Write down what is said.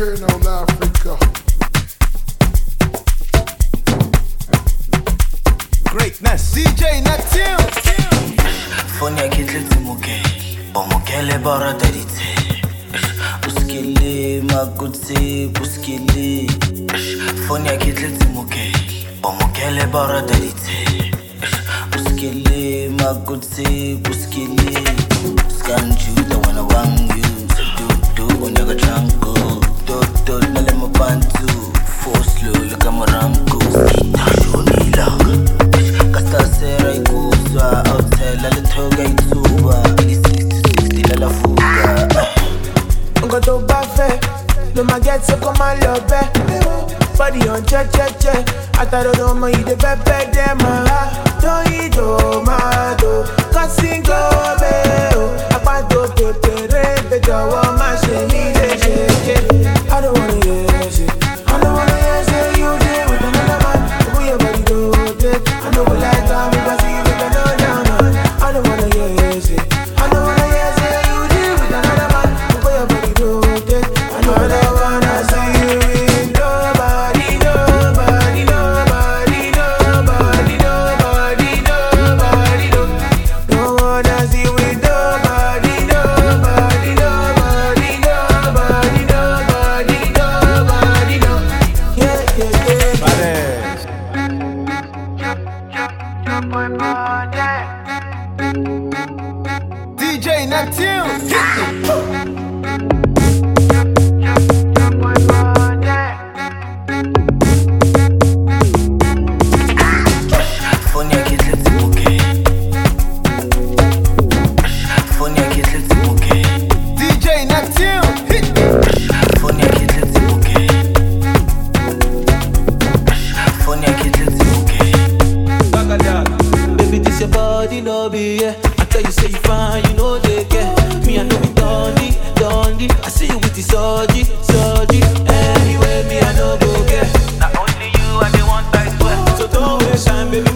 Eternal Africa. Greatness, DJ Natil. Fonia kitleti mugeli, omugele bara darite. Uskili magutsi, uskili. Fonia kitleti mugeli, omugele bara darite. Uskili magutsi, uskili. Scanju the one I want you. Do when you got chango. Do nale mabantu. Force slow look at my rango. Shoni lang. Kasta sera ikuzwa. Outside la letoga ituba. 60 la fuga. Ngo to bafe. No ma get so come on love. Body on che. Ataro no ma ide pepe dem. Don't eat do ma do. Casting go be. Apato pepe re. Jowo ma se ni de shake. I don't wanna hear shit. I don't wanna hear say you did with another man. Who your body do it? I know we like time because you with another man. I don't wanna hear shit. I don't wanna hear say you did with another man. Who your body do it? I know I don't wanna see you with nobody. Don't wanna see you with nobody. DJ Natil. Fonia kitleti mugeli. Fonia kitleti mugeli. DJ Natil. Fonia kitleti mugeli. Fonia kitleti mugeli. Baby, this your body, no be, yeah. I tell you, say you fine, you know they care. Me, I know me done. I see you with the surgery. Anyway, me, I know go get. Not only you, I the one I swear. So don't waste time, baby.